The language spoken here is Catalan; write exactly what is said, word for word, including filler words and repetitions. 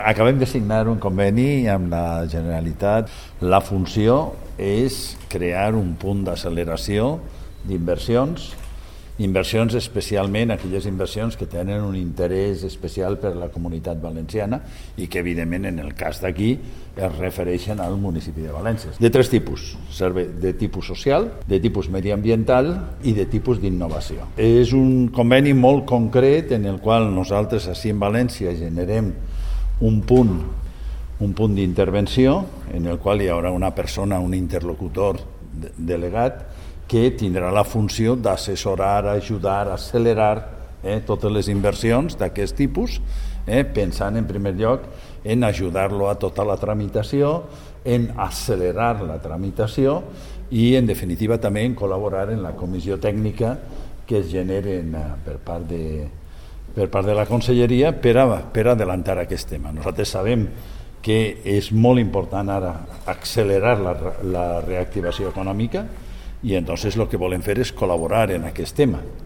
Acabem de signar un conveni amb la Generalitat. La funció és crear un punt d'acceleració d'inversions, inversions especialment aquelles inversions que tenen un interès especial per la Comunitat Valenciana i que, evidentment, en el cas d'aquí, es refereixen al municipi de València. De tres tipus, de tipus social, de tipus mediambiental i de tipus d'innovació. És un conveni molt concret en el qual nosaltres, així en València, generem un punt, un punt d'intervenció en el qual hi haurà una persona, un interlocutor delegat, que tindrà la funció d'assessorar, ajudar, accelerar eh, totes les inversions d'aquest tipus, eh, pensant en primer lloc en ajudar-lo a tota la tramitació, en accelerar la tramitació i, en definitiva, també en col·laborar en la comissió tècnica que es generen per part de, per part de la Conselleria per, a, per adelantar aquest tema. Nosaltres sabem que és molt important ara accelerar la, la reactivació econòmica i entonces el que volem fer és col·laborar en aquest tema.